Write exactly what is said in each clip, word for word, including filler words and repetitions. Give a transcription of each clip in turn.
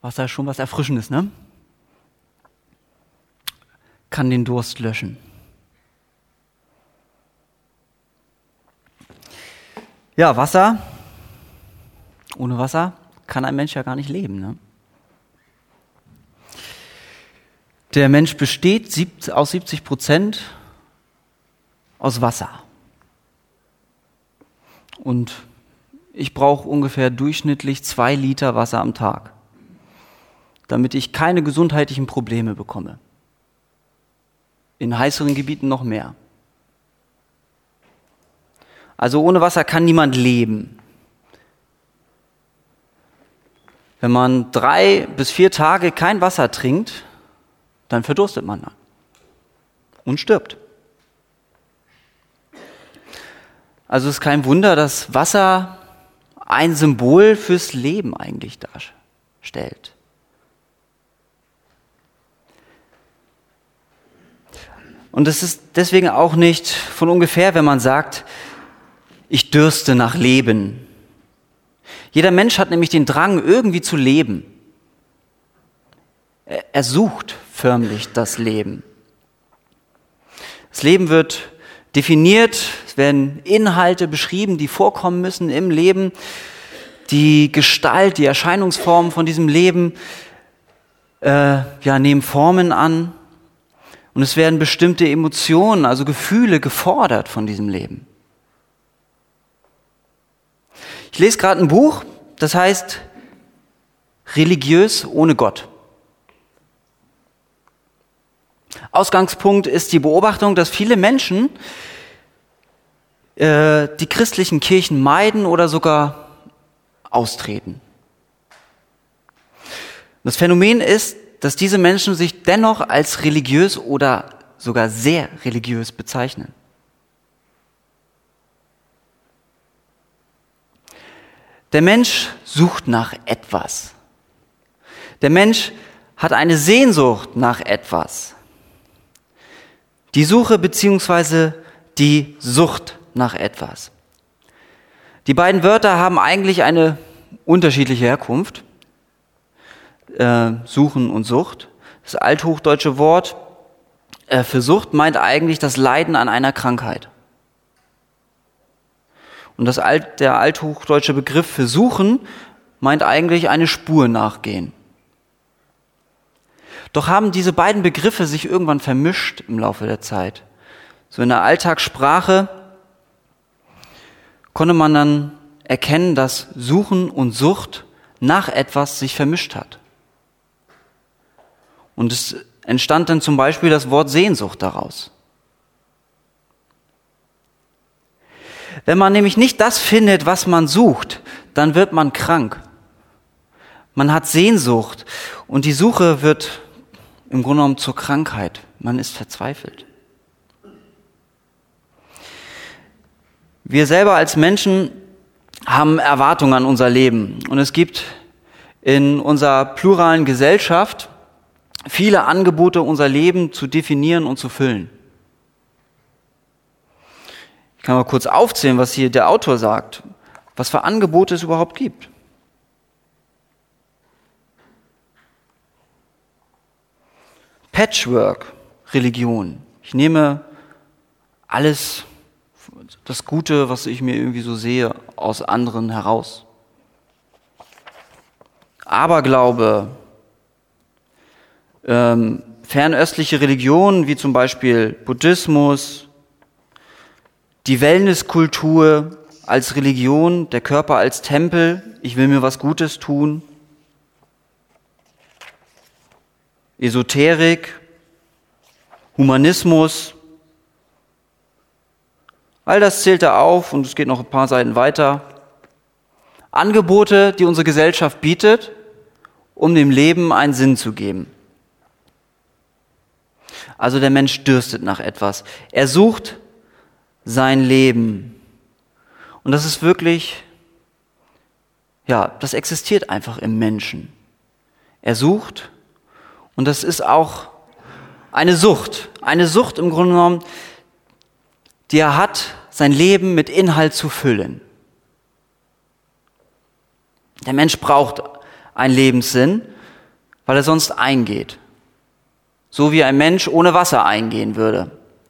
Wasser ist schon was Erfrischendes, ne? Kann den Durst löschen. Ja, Wasser. Ohne Wasser kann ein Mensch ja gar nicht leben, ne? Der Mensch besteht aus siebzig Prozent aus Wasser. Und ich brauche ungefähr durchschnittlich zwei Liter Wasser am Tag, damit ich keine gesundheitlichen Probleme bekomme. In heißeren Gebieten noch mehr. Also ohne Wasser kann niemand leben. Wenn man drei bis vier Tage kein Wasser trinkt, dann verdurstet man und stirbt. Also es ist kein Wunder, dass Wasser ein Symbol fürs Leben eigentlich darstellt. Und es ist deswegen auch nicht von ungefähr, wenn man sagt, ich dürste nach Leben. Jeder Mensch hat nämlich den Drang, irgendwie zu leben. Er sucht förmlich das Leben. Das Leben wird definiert, es werden Inhalte beschrieben, die vorkommen müssen im Leben. Die Gestalt, die Erscheinungsformen von diesem Leben äh, ja, nehmen Formen an. Und es werden bestimmte Emotionen, also Gefühle gefordert von diesem Leben. Ich lese gerade ein Buch, das heißt Religiös ohne Gott. Ausgangspunkt ist die Beobachtung, dass viele Menschen äh, die christlichen Kirchen meiden oder sogar austreten. Das Phänomen ist, dass diese Menschen sich dennoch als religiös oder sogar sehr religiös bezeichnen. Der Mensch sucht nach etwas. Der Mensch hat eine Sehnsucht nach etwas. Die Suche bzw. die Sucht nach etwas. Die beiden Wörter haben eigentlich eine unterschiedliche Herkunft. Äh, Suchen und Sucht. Das althochdeutsche Wort äh, für Sucht meint eigentlich das Leiden an einer Krankheit. Und das Alt, der althochdeutsche Begriff für Suchen meint eigentlich eine Spur nachgehen. Doch haben diese beiden Begriffe sich irgendwann vermischt im Laufe der Zeit. So in der Alltagssprache konnte man dann erkennen, dass Suchen und Sucht nach etwas sich vermischt hat. Und es entstand dann zum Beispiel das Wort Sehnsucht daraus. Wenn man nämlich nicht das findet, was man sucht, dann wird man krank. Man hat Sehnsucht und die Suche wird im Grunde genommen zur Krankheit. Man ist verzweifelt. Wir selber als Menschen haben Erwartungen an unser Leben. Und es gibt in unserer pluralen Gesellschaft viele Angebote, unser Leben zu definieren und zu füllen. Ich kann mal kurz aufzählen, was hier der Autor sagt, was für Angebote es überhaupt gibt. Patchwork, Religion. Ich nehme alles, das Gute, was ich mir irgendwie so sehe, aus anderen heraus. Aberglaube, ähm, fernöstliche Religionen, wie zum Beispiel Buddhismus, die Wellnesskultur als Religion, der Körper als Tempel, ich will mir was Gutes tun. Esoterik, Humanismus, all das zählt er auf und es geht noch ein paar Seiten weiter. Angebote, die unsere Gesellschaft bietet, um dem Leben einen Sinn zu geben. Also der Mensch dürstet nach etwas. Er sucht sein Leben. Und das ist wirklich, ja, das existiert einfach im Menschen. Er sucht und das ist auch eine Sucht. Eine Sucht im Grunde genommen, die er hat, sein Leben mit Inhalt zu füllen. Der Mensch braucht einen Lebenssinn weil er sonst eingeht. So wie ein Mensch ohne Wasser eingehen würde.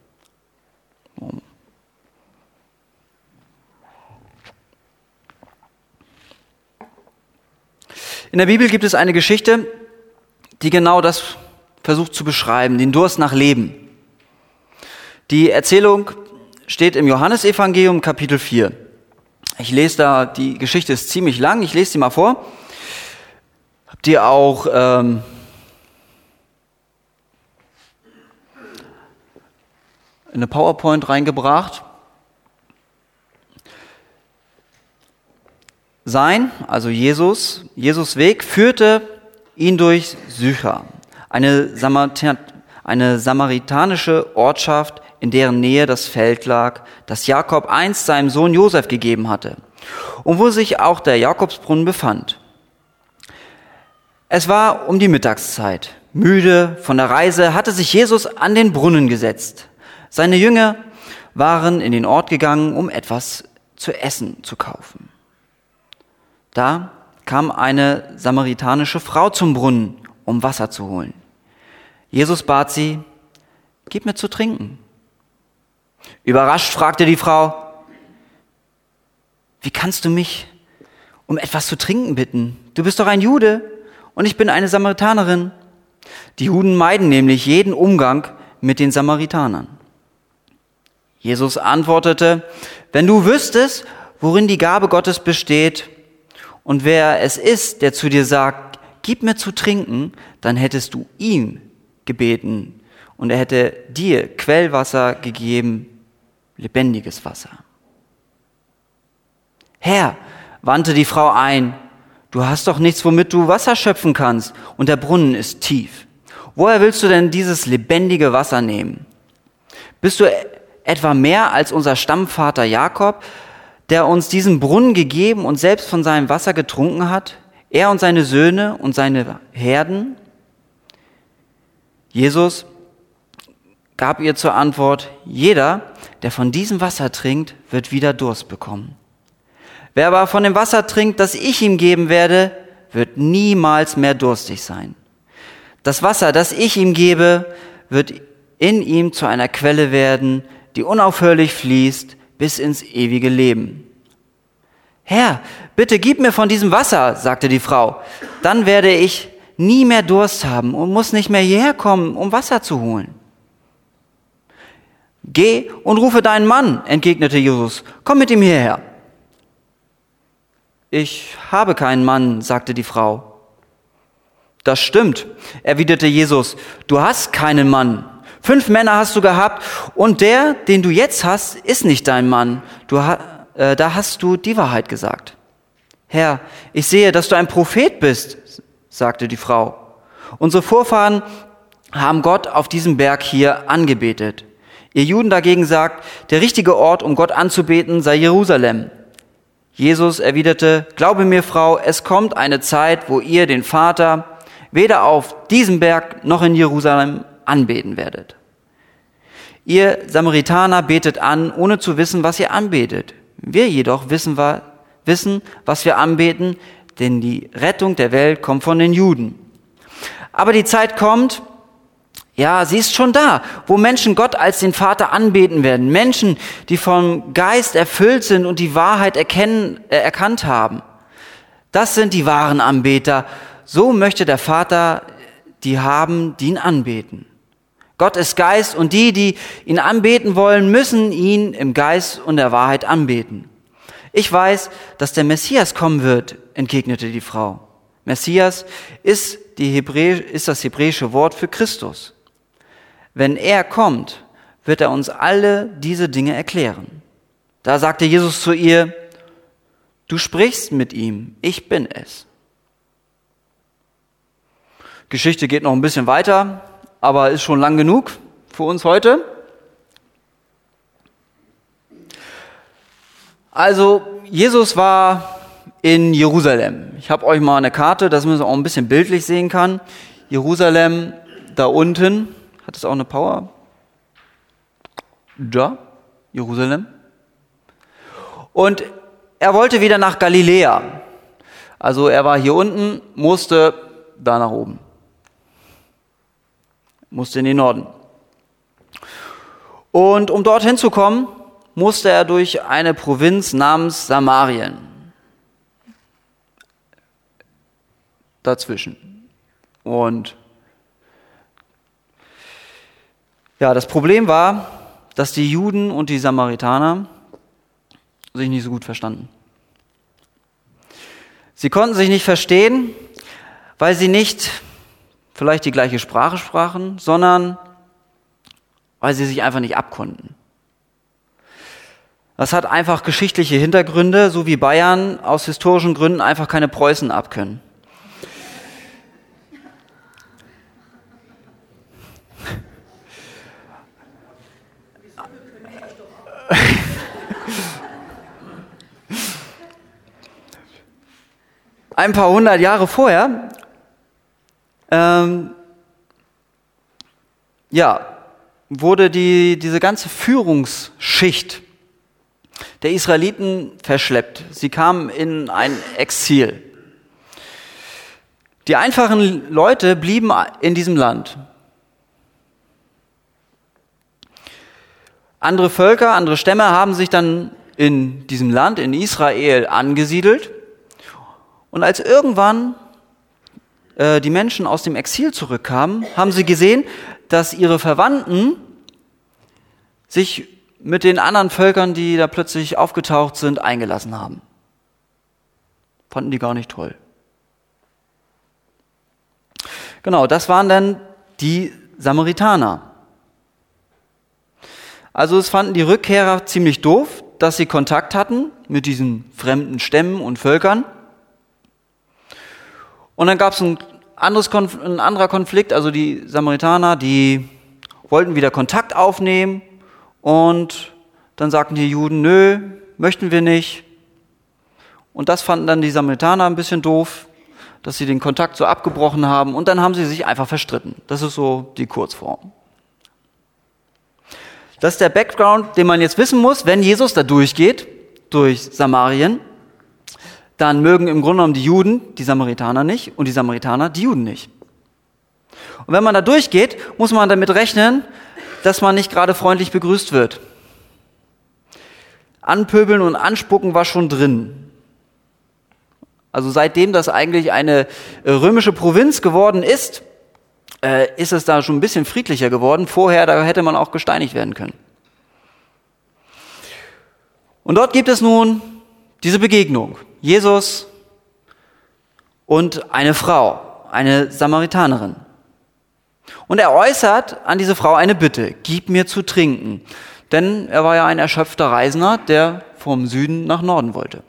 In der Bibel gibt es eine Geschichte, die genau das versucht zu beschreiben, den Durst nach Leben. Die Erzählung steht im Johannesevangelium Kapitel vier. Ich lese da, die Geschichte ist ziemlich lang, ich lese sie mal vor. Habt ihr auch ähm, eine PowerPoint reingebracht? Sein, also Jesus, Jesus Weg, führte ihn durch Sychar, eine, Samarita- eine samaritanische Ortschaft, in deren Nähe das Feld lag, das Jakob einst seinem Sohn Josef gegeben hatte und wo sich auch der Jakobsbrunnen befand. Es war um die Mittagszeit. Müde von der Reise hatte sich Jesus an den Brunnen gesetzt. Seine Jünger waren in den Ort gegangen, um etwas zu essen zu kaufen. Da kam eine samaritanische Frau zum Brunnen, um Wasser zu holen. Jesus bat sie, gib mir zu trinken. Überrascht fragte die Frau, wie kannst du mich um etwas zu trinken bitten? Du bist doch ein Jude und ich bin eine Samaritanerin. Die Juden meiden nämlich jeden Umgang mit den Samaritanern. Jesus antwortete, wenn du wüsstest, worin die Gabe Gottes besteht und wer es ist, der zu dir sagt, gib mir zu trinken, dann hättest du ihn gebeten und er hätte dir Quellwasser gegeben, lebendiges Wasser. Herr, wandte die Frau ein, du hast doch nichts, womit du Wasser schöpfen kannst und der Brunnen ist tief. Woher willst du denn dieses lebendige Wasser nehmen? Bist du etwa mehr als unser Stammvater Jakob, der uns diesen Brunnen gegeben und selbst von seinem Wasser getrunken hat? Er und seine Söhne und seine Herden? Jesus gab ihr zur Antwort, jeder, der von diesem Wasser trinkt, wird wieder Durst bekommen. Wer aber von dem Wasser trinkt, das ich ihm geben werde, wird niemals mehr durstig sein. Das Wasser, das ich ihm gebe, wird in ihm zu einer Quelle werden, die unaufhörlich fließt bis ins ewige Leben. Herr, bitte gib mir von diesem Wasser, sagte die Frau, dann werde ich nie mehr Durst haben und muss nicht mehr hierher kommen, um Wasser zu holen. Geh und rufe deinen Mann, entgegnete Jesus, komm mit ihm hierher. Ich habe keinen Mann, sagte die Frau. Das stimmt, erwiderte Jesus, du hast keinen Mann. Fünf Männer hast du gehabt und der, den du jetzt hast, ist nicht dein Mann. Du, äh, da hast du die Wahrheit gesagt. Herr, ich sehe, dass du ein Prophet bist, sagte die Frau. Unsere Vorfahren haben Gott auf diesem Berg hier angebetet. Ihr Juden dagegen sagt, der richtige Ort, um Gott anzubeten, sei Jerusalem. Jesus erwiderte, glaube mir, Frau, es kommt eine Zeit, wo ihr den Vater weder auf diesem Berg noch in Jerusalem anbeten werdet. Ihr Samaritaner betet an, ohne zu wissen, was ihr anbetet. Wir jedoch wissen, wissen, was wir anbeten, denn die Rettung der Welt kommt von den Juden. Aber die Zeit kommt, ja, sie ist schon da, wo Menschen Gott als den Vater anbeten werden. Menschen, die vom Geist erfüllt sind und die Wahrheit erkennen, äh, erkannt haben. Das sind die wahren Anbeter. So möchte der Vater die haben, die ihn anbeten. Gott ist Geist und die, die ihn anbeten wollen, müssen ihn im Geist und der Wahrheit anbeten. Ich weiß, dass der Messias kommen wird, entgegnete die Frau. Messias ist, die Hebräisch, ist das hebräische Wort für Christus. Wenn er kommt, wird er uns alle diese Dinge erklären. Da sagte Jesus zu ihr, du sprichst mit ihm, ich bin es. Geschichte geht noch ein bisschen weiter, aber ist schon lang genug für uns heute. Also, Jesus war in Jerusalem. Ich habe euch mal eine Karte, dass man es auch ein bisschen bildlich sehen kann. Jerusalem da unten. Hat es auch eine Power? Da, Jerusalem. Und er wollte wieder nach Galiläa. Also er war hier unten, musste da nach oben. musste in den Norden. Und um dorthin zu kommen, musste er durch eine Provinz namens Samarien. Dazwischen. Und ja, das Problem war, dass die Juden und die Samaritaner sich nicht so gut verstanden. Sie konnten sich nicht verstehen, weil sie nicht vielleicht die gleiche Sprache sprachen, sondern weil sie sich einfach nicht abkonnten. Das hat einfach geschichtliche Hintergründe, so wie Bayern aus historischen Gründen einfach keine Preußen abkönnen. Ein paar hundert Jahre vorher, ähm, ja, wurde die, diese ganze Führungsschicht der Israeliten verschleppt. Sie kamen in ein Exil. Die einfachen Leute blieben in diesem Land. Andere Völker, andere Stämme haben sich dann in diesem Land, in Israel, angesiedelt. Und als irgendwann äh, die Menschen aus dem Exil zurückkamen, haben sie gesehen, dass ihre Verwandten sich mit den anderen Völkern, die da plötzlich aufgetaucht sind, eingelassen haben. Fanden die gar nicht toll. Genau, das waren dann die Samaritaner. Also es fanden die Rückkehrer ziemlich doof, dass sie Kontakt hatten mit diesen fremden Stämmen und Völkern. Und dann gab es ein, anderes Konf- ein anderer Konflikt, also die Samaritaner, die wollten wieder Kontakt aufnehmen und dann sagten die Juden, nö, möchten wir nicht. Und das fanden dann die Samaritaner ein bisschen doof, dass sie den Kontakt so abgebrochen haben und dann haben sie sich einfach verstritten. Das ist so die Kurzform. Das ist der Background, den man jetzt wissen muss, wenn Jesus da durchgeht, durch Samarien. Dann mögen im Grunde genommen die Juden die Samaritaner nicht und die Samaritaner die Juden nicht. Und wenn man da durchgeht, muss man damit rechnen, dass man nicht gerade freundlich begrüßt wird. Anpöbeln und anspucken war schon drin. Also seitdem das eigentlich eine römische Provinz geworden ist, äh, ist es da schon ein bisschen friedlicher geworden. Vorher, da hätte man auch gesteinigt werden können. Und dort gibt es nun diese Begegnung. Jesus und eine Frau, eine Samaritanerin. Und er äußert an diese Frau eine Bitte, gib mir zu trinken. Denn er war ja ein erschöpfter Reisender, der vom Süden nach Norden wollte.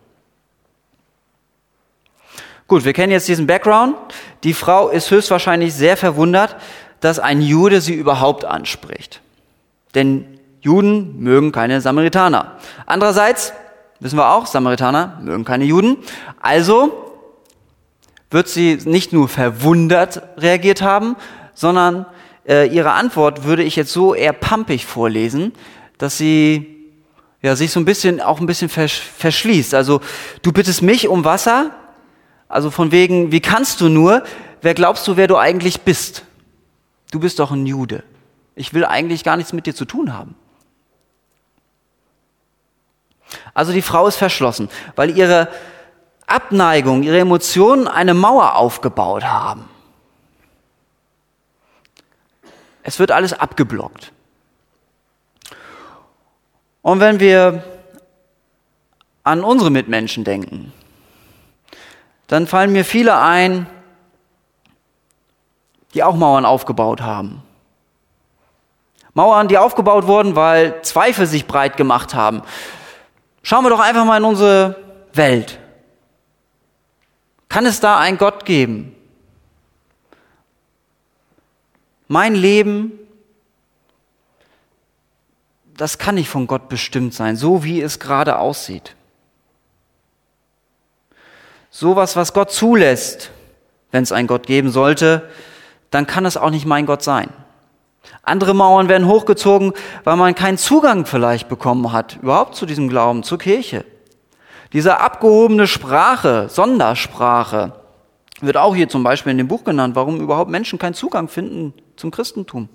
Gut, wir kennen jetzt diesen Background. Die Frau ist höchstwahrscheinlich sehr verwundert, dass ein Jude sie überhaupt anspricht. Denn Juden mögen keine Samaritaner. Andererseits wissen wir auch, Samaritaner mögen keine Juden. Also wird sie nicht nur verwundert reagiert haben, sondern äh, ihre Antwort würde ich jetzt so eher pampig vorlesen, dass sie ja, sich so ein bisschen auch ein bisschen versch- verschließt. Also du bittest mich um Wasser, also von wegen, wie kannst du nur? Wer glaubst du, wer du eigentlich bist? Du bist doch ein Jude. Ich will eigentlich gar nichts mit dir zu tun haben. Also die Frau ist verschlossen, weil ihre Abneigung, ihre Emotionen eine Mauer aufgebaut haben. Es wird alles abgeblockt. Und wenn wir an unsere Mitmenschen denken, dann fallen mir viele ein, die auch Mauern aufgebaut haben. Mauern, die aufgebaut wurden, weil Zweifel sich breit gemacht haben. Schauen wir doch einfach mal in unsere Welt. Kann es da einen Gott geben? Mein Leben, das kann nicht von Gott bestimmt sein, so wie es gerade aussieht. Sowas, was Gott zulässt, wenn es einen Gott geben sollte, dann kann es auch nicht mein Gott sein. Andere Mauern werden hochgezogen, weil man keinen Zugang vielleicht bekommen hat, überhaupt zu diesem Glauben, zur Kirche. Diese abgehobene Sprache, Sondersprache, Wird auch hier zum Beispiel in dem Buch genannt, warum überhaupt Menschen keinen Zugang finden zum Christentum.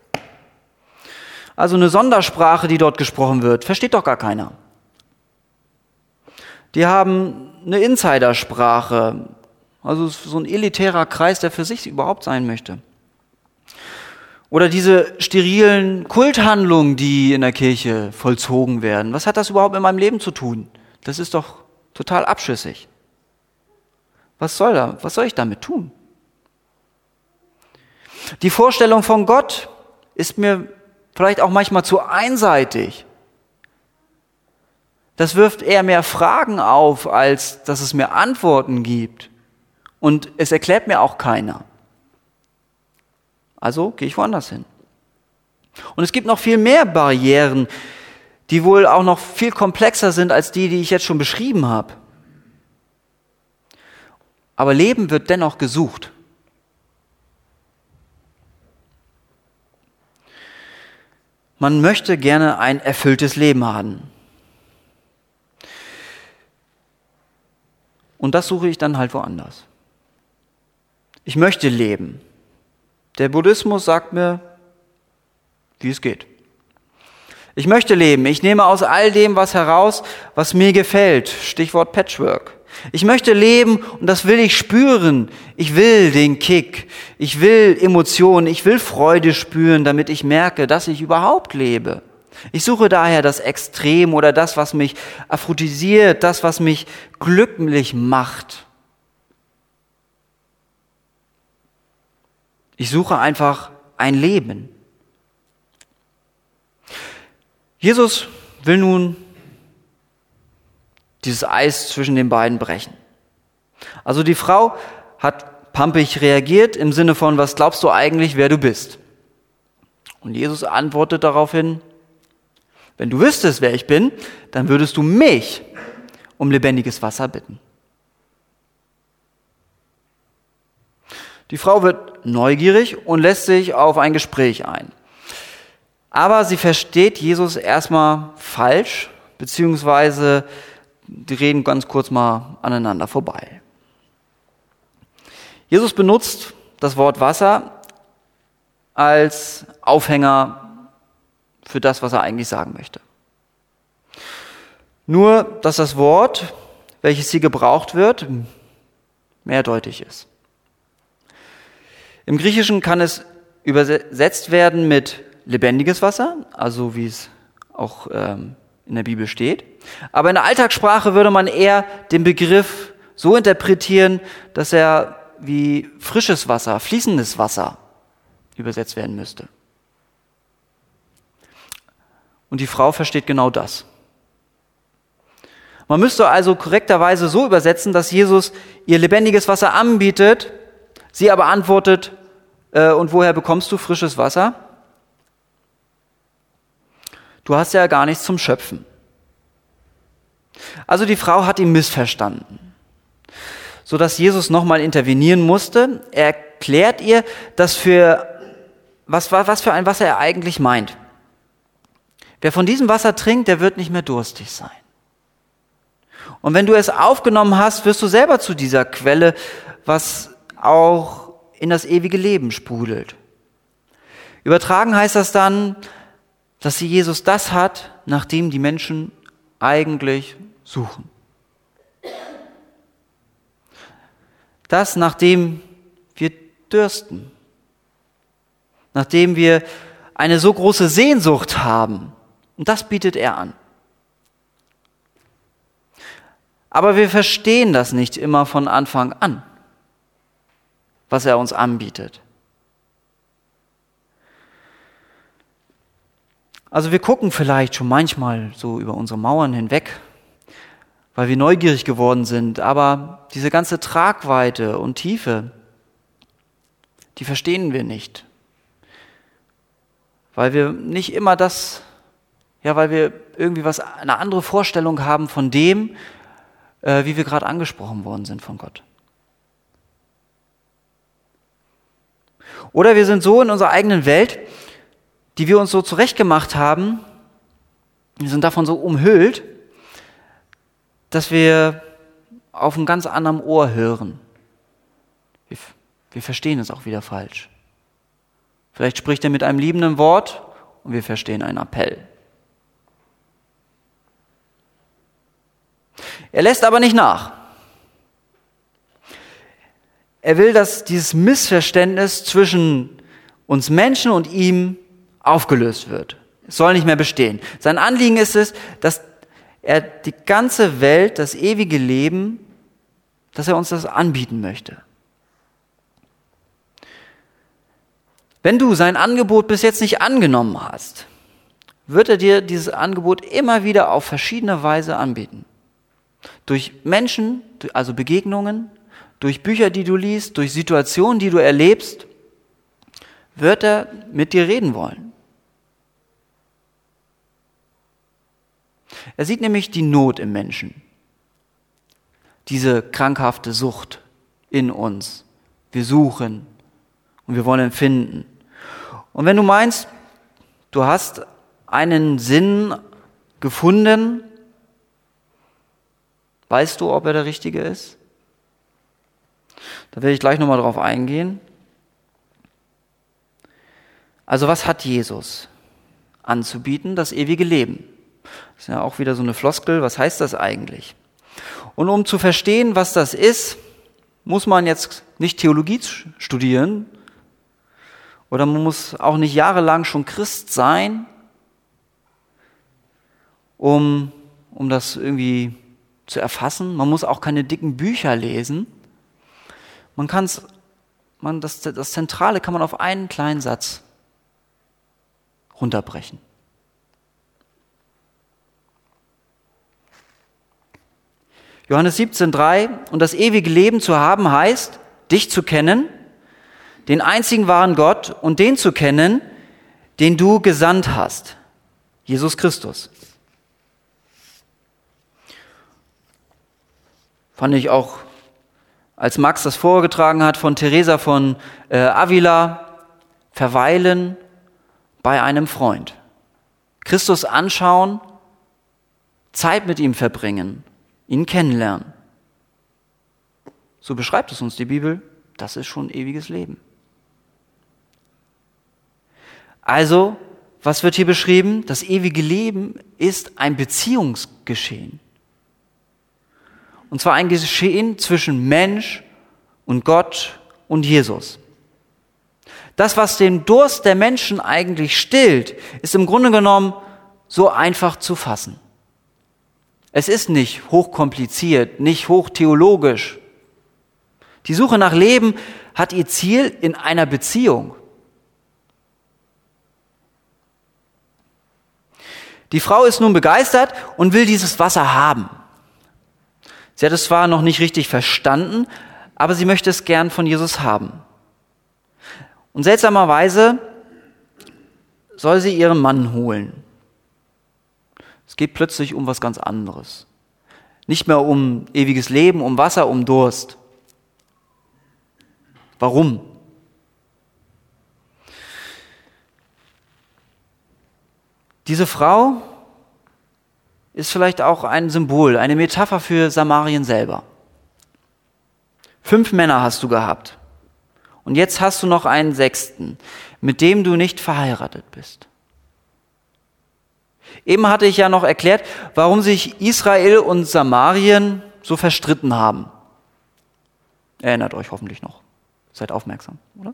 Also eine Sondersprache, die dort gesprochen wird, versteht doch gar keiner. Die haben eine Insidersprache, also so ein elitärer Kreis, der für sich überhaupt sein möchte. Oder diese sterilen Kulthandlungen, die in der Kirche vollzogen werden. Was hat das überhaupt mit meinem Leben zu tun? Das ist doch total abschüssig. Was soll da? Was soll ich damit tun? Die Vorstellung von Gott ist mir vielleicht auch manchmal zu einseitig. Das wirft eher mehr Fragen auf, als dass es mir Antworten gibt. Und es erklärt mir auch keiner. Also gehe ich woanders hin. Und es gibt noch viel mehr Barrieren, die wohl auch noch viel komplexer sind als die, die ich jetzt schon beschrieben habe. Aber Leben wird dennoch gesucht. Man möchte gerne ein erfülltes Leben haben. Und das suche ich dann halt woanders. Ich möchte leben. Der Buddhismus sagt mir, wie es geht. Ich möchte leben. Ich nehme aus all dem was heraus, was mir gefällt. Stichwort Patchwork. Ich möchte leben und das will ich spüren. Ich will den Kick. Ich will Emotionen. Ich will Freude spüren, damit ich merke, dass ich überhaupt lebe. Ich suche daher das Extrem oder das, was mich aphrodisiert, das, was mich glücklich macht. Ich suche einfach ein Leben. Jesus will nun dieses Eis zwischen den beiden brechen. Also die Frau hat pampig reagiert im Sinne von, was glaubst du eigentlich, wer du bist? Und Jesus antwortet daraufhin, wenn du wüsstest, wer ich bin, dann würdest du mich um lebendiges Wasser bitten. Die Frau wird neugierig und lässt sich auf ein Gespräch ein. Aber sie versteht Jesus erstmal falsch, beziehungsweise die reden ganz kurz mal aneinander vorbei. Jesus benutzt das Wort Wasser als Aufhänger für das, was er eigentlich sagen möchte. Nur, dass das Wort, welches hier gebraucht wird, mehrdeutig ist. Im Griechischen kann es übersetzt werden mit lebendiges Wasser, also wie es auch ähm, in der Bibel steht. Aber in der Alltagssprache würde man eher den Begriff so interpretieren, dass er wie frisches Wasser, fließendes Wasser übersetzt werden müsste. Und die Frau versteht genau das. Man müsste also korrekterweise so übersetzen, dass Jesus ihr lebendiges Wasser anbietet, sie aber antwortet, äh, und woher bekommst du frisches Wasser? Du hast ja gar nichts zum Schöpfen. Also die Frau hat ihn missverstanden, sodass Jesus nochmal intervenieren musste. Er erklärt ihr, dass für, was, was für ein Wasser er eigentlich meint. Wer von diesem Wasser trinkt, der wird nicht mehr durstig sein. Und wenn du es aufgenommen hast, wirst du selber zu dieser Quelle, was auch in das ewige Leben sprudelt. Übertragen heißt das dann, dass sie Jesus das hat, nach dem die Menschen eigentlich suchen. Das, nach dem wir dürsten. Nachdem wir eine so große Sehnsucht haben. Und das bietet er an. Aber wir verstehen das nicht immer von Anfang an, was er uns anbietet. Also wir gucken vielleicht schon manchmal so über unsere Mauern hinweg, weil wir neugierig geworden sind, aber diese ganze Tragweite und Tiefe, die verstehen wir nicht. Weil wir nicht immer das, ja, weil wir irgendwie was, eine andere Vorstellung haben von dem, äh, wie wir gerade angesprochen worden sind von Gott. Oder wir sind so in unserer eigenen Welt, die wir uns so zurechtgemacht haben, wir sind davon so umhüllt, dass wir auf einem ganz anderen Ohr hören. wir verstehen es auch wieder falsch. Vielleicht spricht er mit einem liebenden Wort und wir verstehen einen Appell. Er lässt aber nicht nach. Er will, dass dieses Missverständnis zwischen uns Menschen und ihm aufgelöst wird. Es soll nicht mehr bestehen. Sein Anliegen ist es, dass er die ganze Welt, das ewige Leben, dass er uns das anbieten möchte. Wenn du sein Angebot bis jetzt nicht angenommen hast, wird er dir dieses Angebot immer wieder auf verschiedene Weise anbieten. Durch Menschen, also Begegnungen, durch Bücher, die du liest, durch Situationen, die du erlebst, wird er mit dir reden wollen. Er sieht nämlich die Not im Menschen, diese krankhafte Sucht in uns. Wir suchen und wir wollen finden. Und wenn du meinst, du hast einen Sinn gefunden, weißt du, ob er der richtige ist? Da werde ich gleich nochmal drauf eingehen. Also was hat Jesus anzubieten? Das ewige Leben. Das ist ja auch wieder so eine Floskel. Was heißt das eigentlich? Und um zu verstehen, was das ist, muss man jetzt nicht Theologie studieren oder man muss auch nicht jahrelang schon Christ sein, um, um das irgendwie zu erfassen. Man muss auch keine dicken Bücher lesen. Man kann es, man, das, das Zentrale kann man auf einen kleinen Satz runterbrechen. Johannes siebzehn drei, und das ewige Leben zu haben heißt, dich zu kennen, den einzigen wahren Gott und den zu kennen, den du gesandt hast, Jesus Christus. Fand ich auch, als Max das vorgetragen hat von Teresa von äh, Avila, verweilen bei einem Freund. Christus anschauen, Zeit mit ihm verbringen, ihn kennenlernen. So beschreibt es uns die Bibel, das ist schon ewiges Leben. Also, was wird hier beschrieben? Das ewige Leben ist ein Beziehungsgeschehen. Und zwar ein Geschehen zwischen Mensch und Gott und Jesus. Das, was den Durst der Menschen eigentlich stillt, ist im Grunde genommen so einfach zu fassen. Es ist nicht hochkompliziert, nicht hochtheologisch. Die Suche nach Leben hat ihr Ziel in einer Beziehung. Die Frau ist nun begeistert und will dieses Wasser haben. Sie hat es zwar noch nicht richtig verstanden, aber sie möchte es gern von Jesus haben. Und seltsamerweise soll sie ihren Mann holen. Es geht plötzlich um was ganz anderes. Nicht mehr um ewiges Leben, um Wasser, um Durst. Warum? Diese Frau ist vielleicht auch ein Symbol, eine Metapher für Samarien selber. Fünf Männer hast du gehabt. Und jetzt hast du noch einen sechsten, mit dem du nicht verheiratet bist. Eben hatte ich ja noch erklärt, warum sich Israel und Samarien so verstritten haben. Erinnert euch hoffentlich noch. Seid aufmerksam, oder?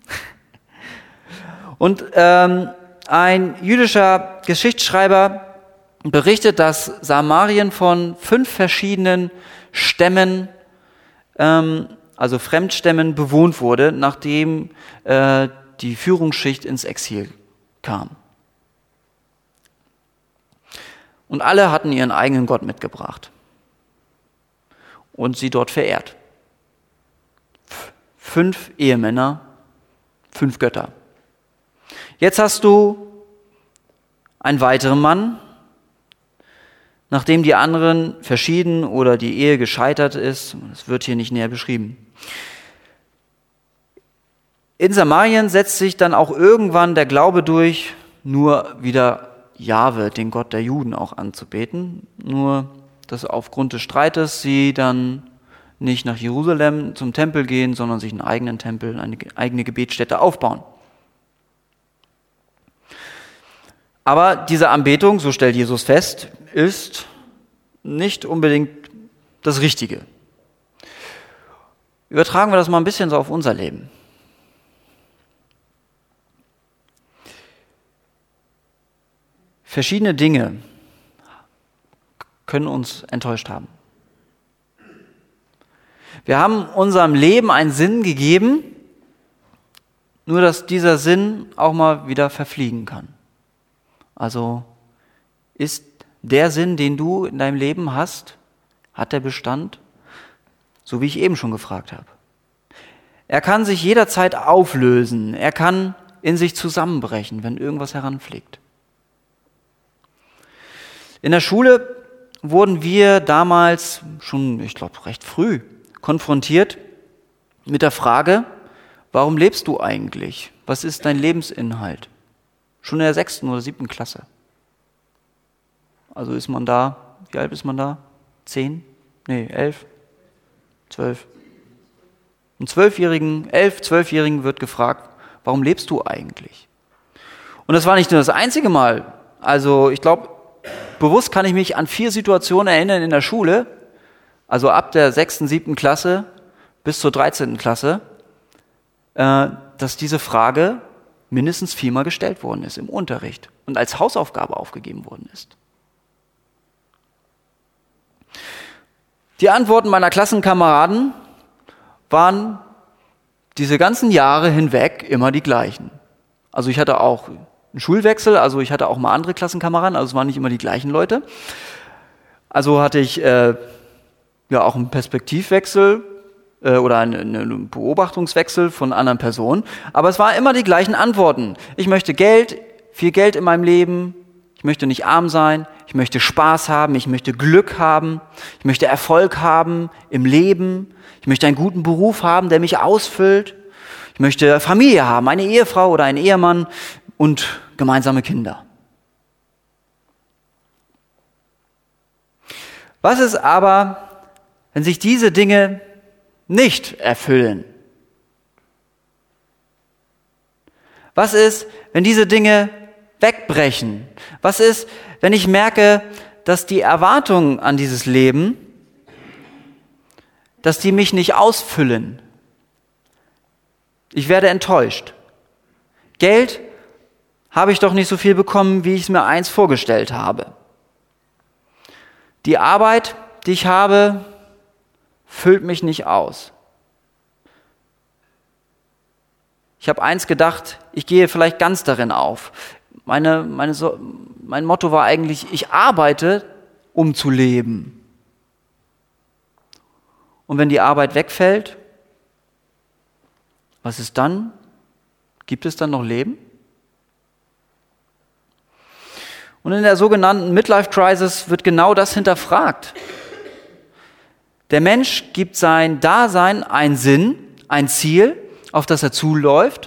Und ähm, ein jüdischer Geschichtsschreiber berichtet, dass Samarien von fünf verschiedenen Stämmen, ähm, also Fremdstämmen, bewohnt wurde, nachdem äh, die Führungsschicht ins Exil kam. Und alle hatten ihren eigenen Gott mitgebracht und sie dort verehrt. F- fünf Ehemänner, fünf Götter. Jetzt hast du einen weiteren Mann, nachdem die anderen verschieden oder die Ehe gescheitert ist. Das wird hier nicht näher beschrieben. In Samarien setzt sich dann auch irgendwann der Glaube durch, nur wieder Jahwe, den Gott der Juden, auch anzubeten. Nur, dass aufgrund des Streites sie dann nicht nach Jerusalem zum Tempel gehen, sondern sich einen eigenen Tempel, eine eigene Gebetsstätte aufbauen. Aber diese Anbetung, so stellt Jesus fest, ist nicht unbedingt das Richtige. Übertragen wir das mal ein bisschen so auf unser Leben. Verschiedene Dinge können uns enttäuscht haben. Wir haben unserem Leben einen Sinn gegeben, nur dass dieser Sinn auch mal wieder verfliegen kann. Also ist der Sinn, den du in deinem Leben hast, hat der Bestand? So wie ich eben schon gefragt habe. Er kann sich jederzeit auflösen. Er kann in sich zusammenbrechen, wenn irgendwas heranfliegt. In der Schule wurden wir damals schon, ich glaube, recht früh konfrontiert mit der Frage, warum lebst du eigentlich? Was ist dein Lebensinhalt? Schon in der sechsten oder siebten Klasse. Also ist man da, wie alt ist man da? Zehn? Nee, elf? Zwölf. Ein Zwölfjährigen, elf, Zwölfjährigen wird gefragt, warum lebst du eigentlich? Und das war nicht nur das einzige Mal. Also ich glaube, bewusst kann ich mich an vier Situationen erinnern in der Schule, also ab der sechsten, siebten Klasse bis zur dreizehnten Klasse, äh, dass diese Frage mindestens viermal gestellt worden ist im Unterricht und als Hausaufgabe aufgegeben worden ist. Die Antworten meiner Klassenkameraden waren diese ganzen Jahre hinweg immer die gleichen. Also ich hatte auch einen Schulwechsel, also ich hatte auch mal andere Klassenkameraden, also es waren nicht immer die gleichen Leute. Also hatte ich äh, ja auch einen Perspektivwechsel äh, oder einen, einen Beobachtungswechsel von anderen Personen, aber es waren immer die gleichen Antworten. Ich möchte Geld, viel Geld in meinem Leben, ich möchte nicht arm sein, ich möchte Spaß haben, ich möchte Glück haben, ich möchte Erfolg haben im Leben, ich möchte einen guten Beruf haben, der mich ausfüllt, ich möchte Familie haben, eine Ehefrau oder einen Ehemann und gemeinsame Kinder. Was ist aber, wenn sich diese Dinge nicht erfüllen? Was ist, wenn diese Dinge wegbrechen? Was ist, wenn ich merke, dass die Erwartungen an dieses Leben, dass die mich nicht ausfüllen? Ich werde enttäuscht. Geld habe ich doch nicht so viel bekommen, wie ich es mir einst vorgestellt habe. Die Arbeit, die ich habe, füllt mich nicht aus. Ich habe einst gedacht, ich gehe vielleicht ganz darin auf. Meine, meine so, mein Motto war eigentlich, ich arbeite, um zu leben. Und wenn die Arbeit wegfällt, was ist dann? Gibt es dann noch Leben? Und in der sogenannten Midlife-Crisis wird genau das hinterfragt. Der Mensch gibt sein Dasein einen Sinn, ein Ziel, auf das er zuläuft.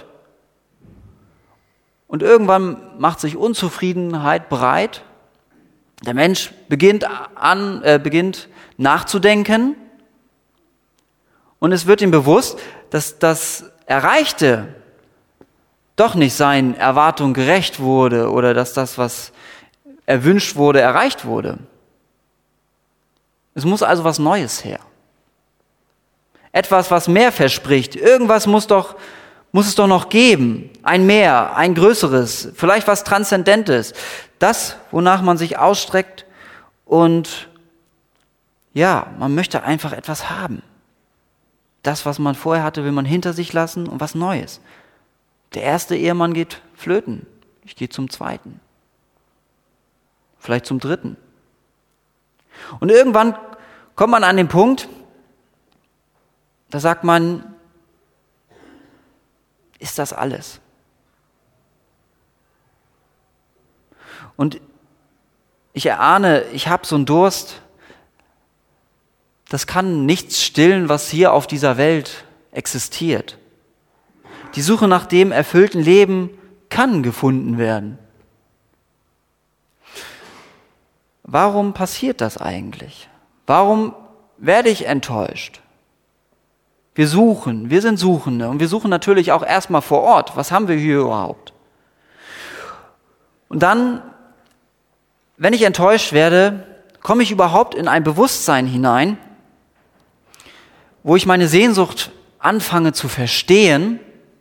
Und irgendwann macht sich Unzufriedenheit breit. Der Mensch beginnt an, äh, beginnt nachzudenken. Und es wird ihm bewusst, dass das Erreichte doch nicht seinen Erwartungen gerecht wurde oder dass das, was erwünscht wurde, erreicht wurde. Es muss also was Neues her. Etwas, was mehr verspricht. Irgendwas muss doch, muss es doch noch geben. Ein Mehr, ein Größeres, vielleicht was Transzendentes. Das, wonach man sich ausstreckt und ja, man möchte einfach etwas haben. Das, was man vorher hatte, will man hinter sich lassen und was Neues. Der erste Ehemann geht flöten. Ich gehe zum zweiten. Vielleicht zum dritten. Und irgendwann kommt man an den Punkt, da sagt man, ist das alles? Und ich erahne, ich habe so einen Durst, das kann nichts stillen, was hier auf dieser Welt existiert. Die Suche nach dem erfüllten Leben kann gefunden werden. Warum passiert das eigentlich? Warum werde ich enttäuscht? Wir suchen, wir sind Suchende und wir suchen natürlich auch erstmal vor Ort. Was haben wir hier überhaupt? Und dann, wenn ich enttäuscht werde, komme ich überhaupt in ein Bewusstsein hinein, wo ich meine Sehnsucht anfange zu verstehen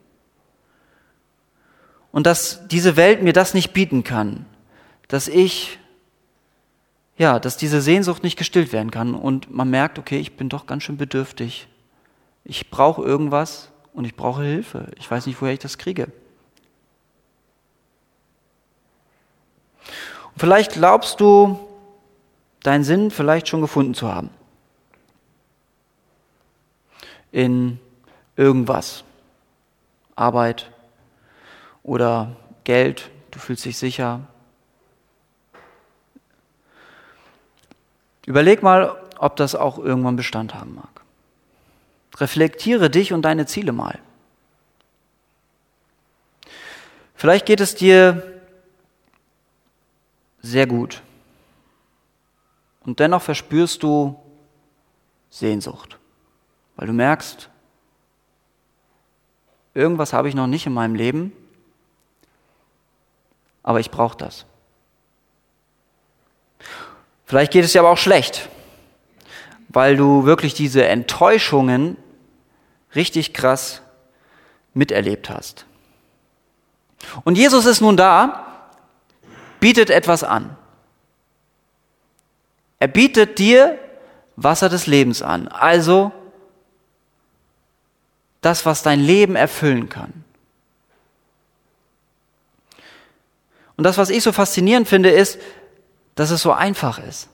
und dass diese Welt mir das nicht bieten kann, dass ich, ja, dass diese Sehnsucht nicht gestillt werden kann und man merkt, okay, ich bin doch ganz schön bedürftig. Ich brauche irgendwas und ich brauche Hilfe. Ich weiß nicht, woher ich das kriege. Und vielleicht glaubst du, deinen Sinn vielleicht schon gefunden zu haben. In irgendwas. Arbeit oder Geld, du fühlst dich sicher. Überleg mal, ob das auch irgendwann Bestand haben mag. Reflektiere dich und deine Ziele mal. Vielleicht geht es dir sehr gut. Und dennoch verspürst du Sehnsucht, weil du merkst, irgendwas habe ich noch nicht in meinem Leben, aber ich brauche das. Vielleicht geht es dir aber auch schlecht, weil du wirklich diese Enttäuschungen richtig krass miterlebt hast. Und Jesus ist nun da, bietet etwas an. Er bietet dir Wasser des Lebens an, also das, was dein Leben erfüllen kann. Und das, was ich so faszinierend finde, ist, dass es so einfach ist.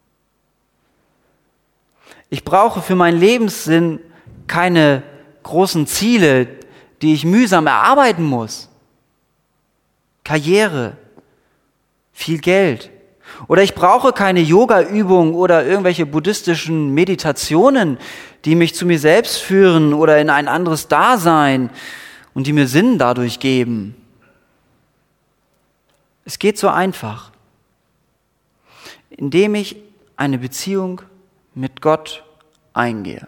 Ich brauche für meinen Lebenssinn keine großen Ziele, die ich mühsam erarbeiten muss. Karriere, viel Geld. Oder ich brauche keine Yoga-Übung oder irgendwelche buddhistischen Meditationen, die mich zu mir selbst führen oder in ein anderes Dasein und die mir Sinn dadurch geben. Es geht so einfach, indem ich eine Beziehung mit Gott eingehe.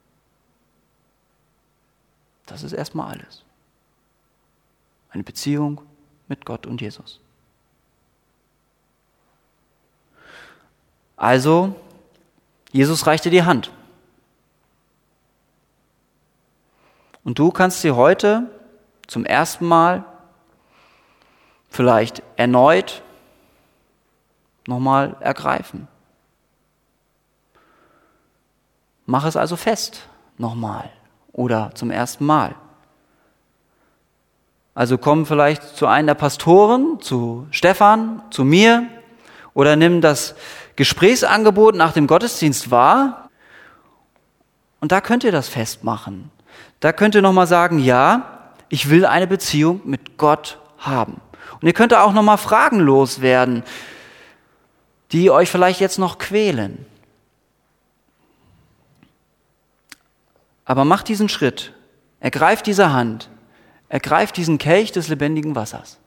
Das ist erstmal alles. Eine Beziehung mit Gott und Jesus. Also, Jesus reichte die Hand. Und du kannst sie heute zum ersten Mal, vielleicht erneut, nochmal ergreifen. Mach es also fest, nochmal oder zum ersten Mal. Also komm vielleicht zu einem der Pastoren, zu Stefan, zu mir oder nimm das Gesprächsangebot nach dem Gottesdienst wahr und da könnt ihr das festmachen. Da könnt ihr nochmal sagen, ja, ich will eine Beziehung mit Gott haben. Und ihr könnt auch nochmal Fragen loswerden, die euch vielleicht jetzt noch quälen. Aber macht diesen Schritt, ergreift diese Hand, ergreift diesen Kelch des lebendigen Wassers.